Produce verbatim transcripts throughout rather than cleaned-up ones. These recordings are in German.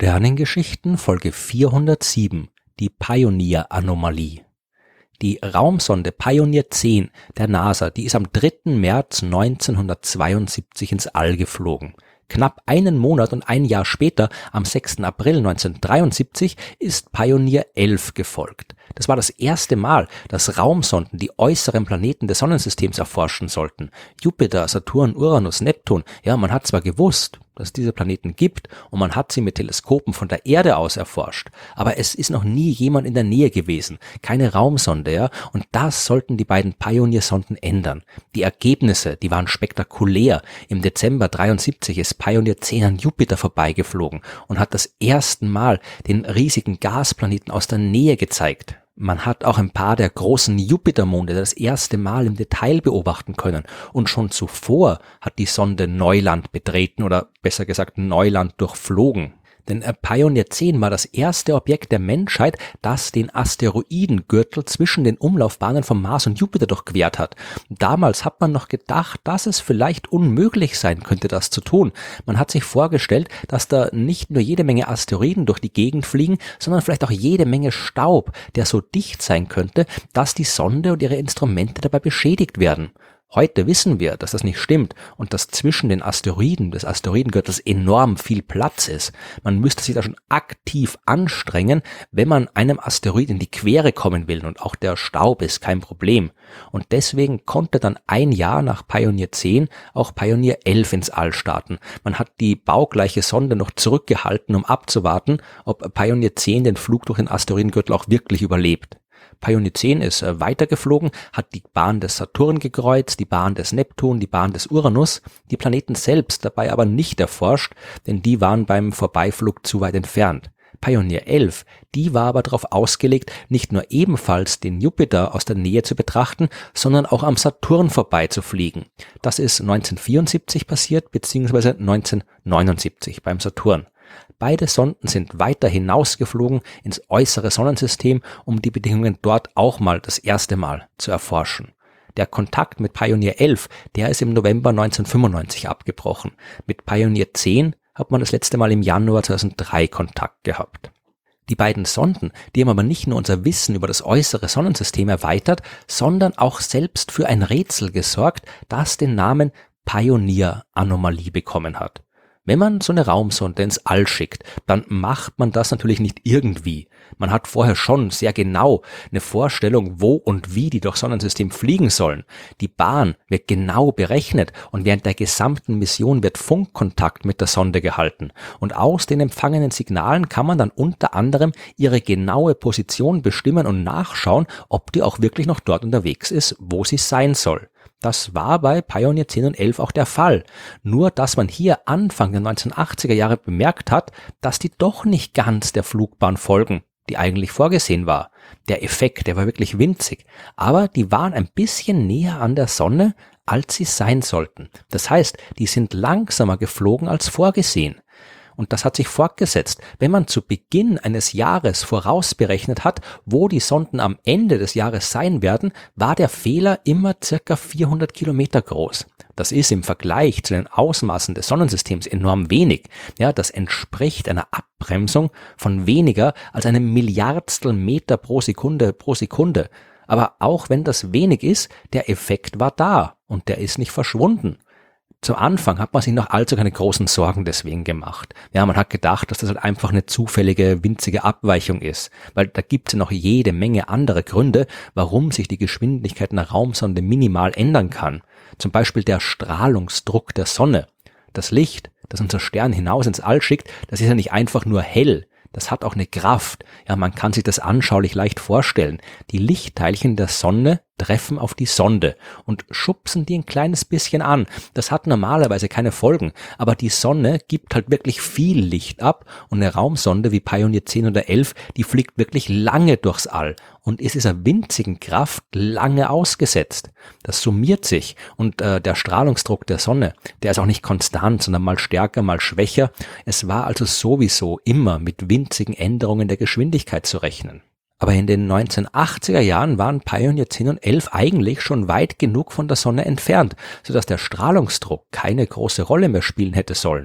Sternengeschichten Folge vierhundertsieben, die Pioneer-Anomalie. Die Raumsonde Pioneer zehn der NASA, die ist am dritten März neunzehnhundertzweiundsiebzig ins All geflogen. Knapp einen Monat und ein Jahr später, am sechsten April neunzehnhundertdreiundsiebzig, ist Pioneer elf gefolgt. Das war das erste Mal, dass Raumsonden die äußeren Planeten des Sonnensystems erforschen sollten. Jupiter, Saturn, Uranus, Neptun, ja, man hat zwar gewusst, dass es diese Planeten gibt und man hat sie mit Teleskopen von der Erde aus erforscht, aber es ist noch nie jemand in der Nähe gewesen, keine Raumsonde, ja, und das sollten die beiden Pioneer-Sonden ändern. Die Ergebnisse, die waren spektakulär. Im Dezember dreiundsiebzig ist Pioneer zehn an Jupiter vorbeigeflogen und hat das erste Mal den riesigen Gasplaneten aus der Nähe gezeigt. Man hat auch ein paar der großen Jupitermonde das erste Mal im Detail beobachten können und schon zuvor hat die Sonde Neuland betreten oder besser gesagt Neuland durchflogen. Denn Pioneer zehn war das erste Objekt der Menschheit, das den Asteroidengürtel zwischen den Umlaufbahnen von Mars und Jupiter durchquert hat. Damals hat man noch gedacht, dass es vielleicht unmöglich sein könnte, das zu tun. Man hat sich vorgestellt, dass da nicht nur jede Menge Asteroiden durch die Gegend fliegen, sondern vielleicht auch jede Menge Staub, der so dicht sein könnte, dass die Sonde und ihre Instrumente dabei beschädigt werden. Heute wissen wir, dass das nicht stimmt und dass zwischen den Asteroiden des Asteroidengürtels enorm viel Platz ist. Man müsste sich da schon aktiv anstrengen, wenn man einem Asteroid in die Quere kommen will, und auch der Staub ist kein Problem. Und deswegen konnte dann ein Jahr nach Pioneer zehn auch Pioneer elf ins All starten. Man hat die baugleiche Sonde noch zurückgehalten, um abzuwarten, ob Pioneer zehn den Flug durch den Asteroidengürtel auch wirklich überlebt. Pioneer zehn ist weitergeflogen, hat die Bahn des Saturn gekreuzt, die Bahn des Neptun, die Bahn des Uranus, die Planeten selbst dabei aber nicht erforscht, denn die waren beim Vorbeiflug zu weit entfernt. Pioneer elf, die war aber darauf ausgelegt, nicht nur ebenfalls den Jupiter aus der Nähe zu betrachten, sondern auch am Saturn vorbeizufliegen. Das ist neunzehnhundertvierundsiebzig passiert, beziehungsweise neunzehnhundertneunundsiebzig beim Saturn. Beide Sonden sind weiter hinausgeflogen ins äußere Sonnensystem, um die Bedingungen dort auch mal das erste Mal zu erforschen. Der Kontakt mit Pioneer elf, der ist im November neunzehnhundertfünfundneunzig abgebrochen. Mit Pioneer zehn hat man das letzte Mal im Januar zweitausenddrei Kontakt gehabt. Die beiden Sonden, die haben aber nicht nur unser Wissen über das äußere Sonnensystem erweitert, sondern auch selbst für ein Rätsel gesorgt, das den Namen Pioneer-Anomalie bekommen hat. Wenn man so eine Raumsonde ins All schickt, dann macht man das natürlich nicht irgendwie. Man hat vorher schon sehr genau eine Vorstellung, wo und wie die durchs Sonnensystem fliegen sollen. Die Bahn wird genau berechnet und während der gesamten Mission wird Funkkontakt mit der Sonde gehalten. Und aus den empfangenen Signalen kann man dann unter anderem ihre genaue Position bestimmen und nachschauen, ob die auch wirklich noch dort unterwegs ist, wo sie sein soll. Das war bei Pioneer zehn und elf auch der Fall. Nur, dass man hier Anfang der neunzehnhundertachtziger Jahre bemerkt hat, dass die doch nicht ganz der Flugbahn folgen, die eigentlich vorgesehen war. Der Effekt, der war wirklich winzig. Aber die waren ein bisschen näher an der Sonne, als sie sein sollten. Das heißt, die sind langsamer geflogen als vorgesehen. Und das hat sich fortgesetzt. Wenn man zu Beginn eines Jahres vorausberechnet hat, wo die Sonden am Ende des Jahres sein werden, war der Fehler immer circa vierhundert Kilometer groß. Das ist im Vergleich zu den Ausmaßen des Sonnensystems enorm wenig. Ja, das entspricht einer Abbremsung von weniger als einem Milliardstel Meter pro Sekunde pro Sekunde. Aber auch wenn das wenig ist, der Effekt war da und der ist nicht verschwunden. Zum Anfang hat man sich noch allzu keine großen Sorgen deswegen gemacht. Ja, man hat gedacht, dass das halt einfach eine zufällige, winzige Abweichung ist. Weil da gibt es ja noch jede Menge andere Gründe, warum sich die Geschwindigkeit einer Raumsonde minimal ändern kann. Zum Beispiel der Strahlungsdruck der Sonne. Das Licht, das unser Stern hinaus ins All schickt, das ist ja nicht einfach nur hell. Das hat auch eine Kraft. Ja, man kann sich das anschaulich leicht vorstellen. Die Lichtteilchen der Sonne treffen auf die Sonde und schubsen die ein kleines bisschen an. Das hat normalerweise keine Folgen, aber die Sonne gibt halt wirklich viel Licht ab und eine Raumsonde wie Pioneer zehn oder elf, die fliegt wirklich lange durchs All und ist dieser winzigen Kraft lange ausgesetzt. Das summiert sich und äh, der Strahlungsdruck der Sonne, der ist auch nicht konstant, sondern mal stärker, mal schwächer. Es war also sowieso immer mit winzigen Änderungen der Geschwindigkeit zu rechnen. Aber in den neunzehnhundertachtziger Jahren waren Pioneer zehn und elf eigentlich schon weit genug von der Sonne entfernt, sodass der Strahlungsdruck keine große Rolle mehr spielen hätte sollen.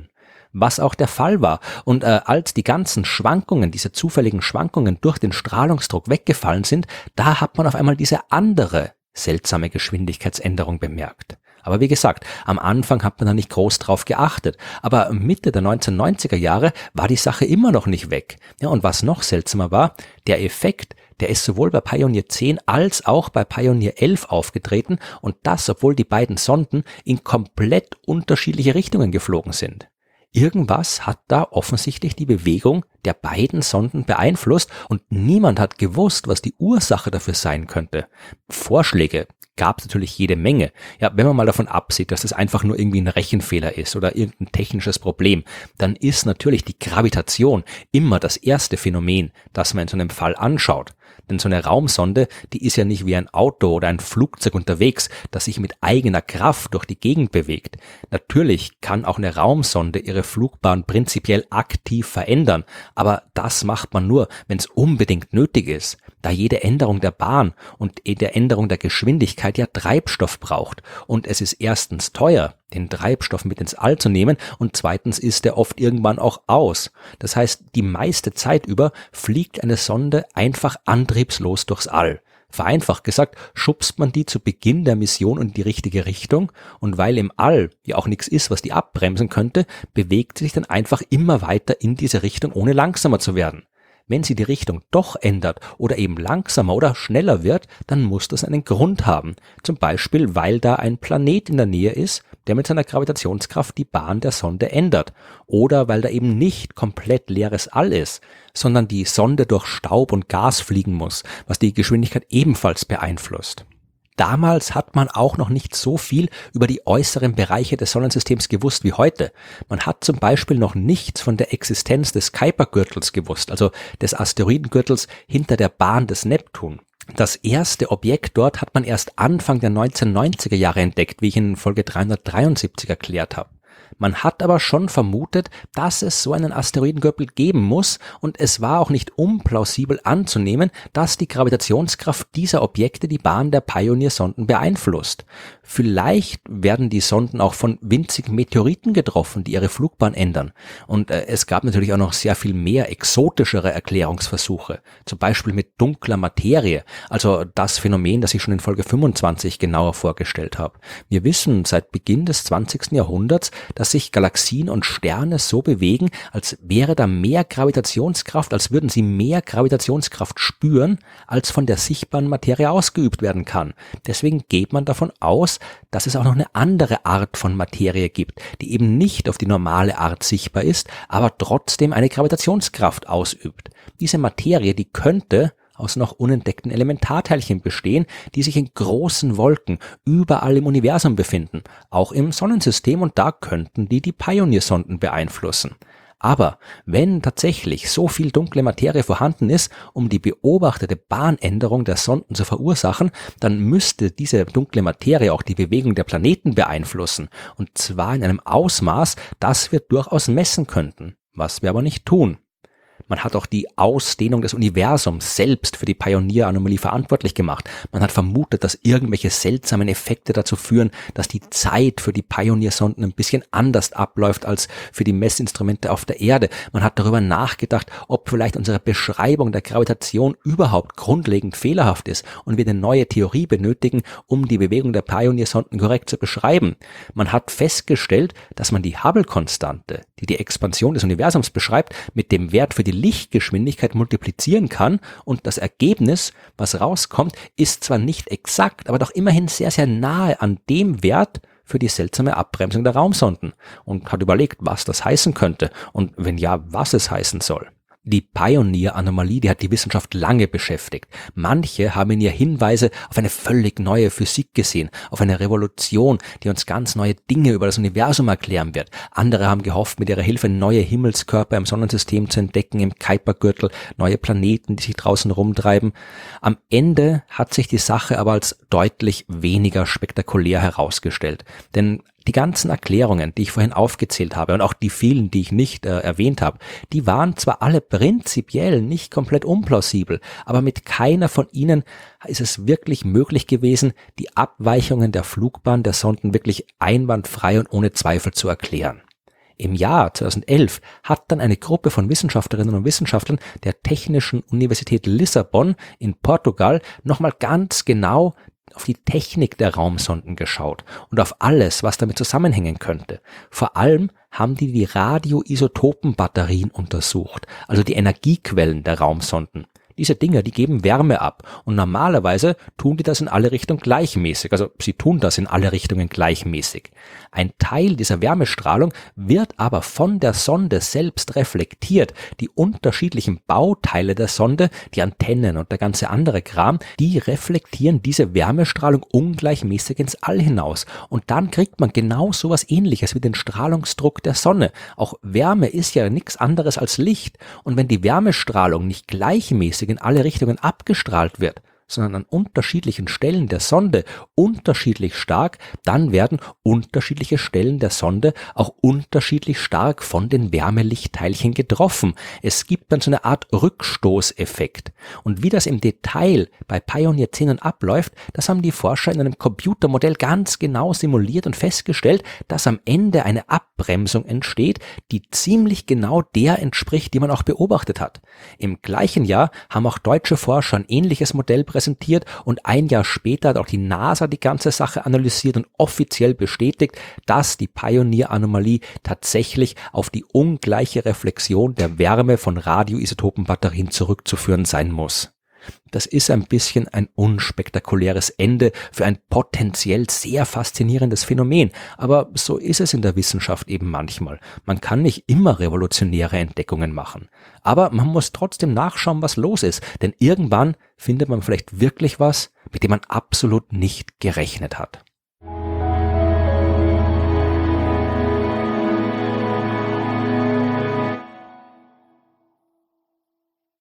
was auch der Fall war. Und äh, als die ganzen Schwankungen, diese zufälligen Schwankungen durch den Strahlungsdruck weggefallen sind, da hat man auf einmal diese andere seltsame Geschwindigkeitsänderung bemerkt. Aber wie gesagt, am Anfang hat man da nicht groß drauf geachtet. Aber Mitte der neunzehnhundertneunziger Jahre war die Sache immer noch nicht weg. Ja, und was noch seltsamer war, der Effekt, der ist sowohl bei Pioneer zehn als auch bei Pioneer elf aufgetreten, und das, obwohl die beiden Sonden in komplett unterschiedliche Richtungen geflogen sind. Irgendwas hat da offensichtlich die Bewegung der beiden Sonden beeinflusst, und niemand hat gewusst, was die Ursache dafür sein könnte. Vorschläge gab es natürlich jede Menge. Ja, wenn man mal davon absieht, dass es einfach nur irgendwie ein Rechenfehler ist oder irgendein technisches Problem, dann ist natürlich die Gravitation immer das erste Phänomen, das man in so einem Fall anschaut. Denn so eine Raumsonde, die ist ja nicht wie ein Auto oder ein Flugzeug unterwegs, das sich mit eigener Kraft durch die Gegend bewegt. Natürlich kann auch eine Raumsonde ihre Flugbahn prinzipiell aktiv verändern, aber das macht man nur, wenn es unbedingt nötig ist, da jede Änderung der Bahn und der Änderung der Geschwindigkeit ja Treibstoff braucht. Und es ist erstens teuer, den Treibstoff mit ins All zu nehmen, und zweitens ist er oft irgendwann auch aus. Das heißt, die meiste Zeit über fliegt eine Sonde einfach antriebslos durchs All. Vereinfacht gesagt, schubst man die zu Beginn der Mission in die richtige Richtung, und weil im All ja auch nichts ist, was die abbremsen könnte, bewegt sie sich dann einfach immer weiter in diese Richtung, ohne langsamer zu werden. Wenn sie die Richtung doch ändert oder eben langsamer oder schneller wird, dann muss das einen Grund haben. Zum Beispiel, weil da ein Planet in der Nähe ist, der mit seiner Gravitationskraft die Bahn der Sonde ändert. Oder weil da eben nicht komplett leeres All ist, sondern die Sonde durch Staub und Gas fliegen muss, was die Geschwindigkeit ebenfalls beeinflusst. Damals hat man auch noch nicht so viel über die äußeren Bereiche des Sonnensystems gewusst wie heute. Man hat zum Beispiel noch nichts von der Existenz des Kuipergürtels gewusst, also des Asteroidengürtels hinter der Bahn des Neptun. Das erste Objekt dort hat man erst Anfang der neunzehnhundertneunziger Jahre entdeckt, wie ich in Folge dreihundertdreiundsiebzig erklärt habe. Man hat aber schon vermutet, dass es so einen Asteroidengürtel geben muss, und es war auch nicht unplausibel anzunehmen, dass die Gravitationskraft dieser Objekte die Bahn der Pioneer-Sonden beeinflusst. Vielleicht werden die Sonden auch von winzigen Meteoriten getroffen, die ihre Flugbahn ändern. Und äh, es gab natürlich auch noch sehr viel mehr exotischere Erklärungsversuche, zum Beispiel mit dunkler Materie, also das Phänomen, das ich schon in Folge fünfundzwanzig genauer vorgestellt habe. Wir wissen seit Beginn des zwanzigsten Jahrhunderts, dass sich Galaxien und Sterne so bewegen, als wäre da mehr Gravitationskraft, als würden sie mehr Gravitationskraft spüren, als von der sichtbaren Materie ausgeübt werden kann. Deswegen geht man davon aus, dass es auch noch eine andere Art von Materie gibt, die eben nicht auf die normale Art sichtbar ist, aber trotzdem eine Gravitationskraft ausübt. Diese Materie, die könnte aus noch unentdeckten Elementarteilchen bestehen, die sich in großen Wolken überall im Universum befinden, auch im Sonnensystem, und da könnten die die Pioneer-Sonden beeinflussen. Aber wenn tatsächlich so viel dunkle Materie vorhanden ist, um die beobachtete Bahnänderung der Sonden zu verursachen, dann müsste diese dunkle Materie auch die Bewegung der Planeten beeinflussen, und zwar in einem Ausmaß, das wir durchaus messen könnten, was wir aber nicht tun. Man hat auch die Ausdehnung des Universums selbst für die Pioneer-Anomalie verantwortlich gemacht. Man hat vermutet, dass irgendwelche seltsamen Effekte dazu führen, dass die Zeit für die Pioneer-Sonden ein bisschen anders abläuft als für die Messinstrumente auf der Erde. Man hat darüber nachgedacht, ob vielleicht unsere Beschreibung der Gravitation überhaupt grundlegend fehlerhaft ist und wir eine neue Theorie benötigen, um die Bewegung der Pioneer-Sonden korrekt zu beschreiben. Man hat festgestellt, dass man die Hubble-Konstante, die die Expansion des Universums beschreibt, mit dem Wert für die Lichtgeschwindigkeit multiplizieren kann, und das Ergebnis, was rauskommt, ist zwar nicht exakt, aber doch immerhin sehr, sehr nahe an dem Wert für die seltsame Abbremsung der Raumsonden, und hat überlegt, was das heißen könnte und wenn ja, was es heißen soll. Die Pioneer-Anomalie, die hat die Wissenschaft lange beschäftigt. Manche haben in ihr Hinweise auf eine völlig neue Physik gesehen, auf eine Revolution, die uns ganz neue Dinge über das Universum erklären wird. Andere haben gehofft, mit ihrer Hilfe neue Himmelskörper im Sonnensystem zu entdecken, im Kuipergürtel, neue Planeten, die sich draußen rumtreiben. Am Ende hat sich die Sache aber als deutlich weniger spektakulär herausgestellt. Denn die ganzen Erklärungen, die ich vorhin aufgezählt habe, und auch die vielen, die ich nicht äh, erwähnt habe, die waren zwar alle prinzipiell nicht komplett unplausibel, aber mit keiner von ihnen ist es wirklich möglich gewesen, die Abweichungen der Flugbahn der Sonden wirklich einwandfrei und ohne Zweifel zu erklären. Im Jahr zweitausendelf hat dann eine Gruppe von Wissenschaftlerinnen und Wissenschaftlern der Technischen Universität Lissabon in Portugal nochmal ganz genau auf die Technik der Raumsonden geschaut und auf alles, was damit zusammenhängen könnte. Vor allem haben die die Radioisotopenbatterien untersucht, also die Energiequellen der Raumsonden. Diese Dinger, die geben Wärme ab und normalerweise tun die das in alle Richtungen gleichmäßig, also sie tun das in alle Richtungen gleichmäßig. Ein Teil dieser Wärmestrahlung wird aber von der Sonde selbst reflektiert. Die unterschiedlichen Bauteile der Sonde, die Antennen und der ganze andere Kram, die reflektieren diese Wärmestrahlung ungleichmäßig ins All hinaus. Und dann kriegt man genau sowas Ähnliches wie den Strahlungsdruck der Sonne. Auch Wärme ist ja nichts anderes als Licht. Und wenn die Wärmestrahlung nicht gleichmäßig in alle Richtungen abgestrahlt wird, sondern an unterschiedlichen Stellen der Sonde unterschiedlich stark, dann werden unterschiedliche Stellen der Sonde auch unterschiedlich stark von den Wärmelichtteilchen getroffen. Es gibt dann so eine Art Rückstoßeffekt. Und wie das im Detail bei Pioneer zehn abläuft, das haben die Forscher in einem Computermodell ganz genau simuliert und festgestellt, dass am Ende eine Abbremsung entsteht, die ziemlich genau der entspricht, die man auch beobachtet hat. Im gleichen Jahr haben auch deutsche Forscher ein ähnliches Modell präsentiert und ein Jahr später hat auch die NASA die ganze Sache analysiert und offiziell bestätigt, dass die Pioneer-Anomalie tatsächlich auf die ungleiche Reflexion der Wärme von Radioisotopenbatterien zurückzuführen sein muss. Das ist ein bisschen ein unspektakuläres Ende für ein potenziell sehr faszinierendes Phänomen, aber so ist es in der Wissenschaft eben manchmal. Man kann nicht immer revolutionäre Entdeckungen machen, aber man muss trotzdem nachschauen, was los ist, denn irgendwann findet man vielleicht wirklich was, mit dem man absolut nicht gerechnet hat.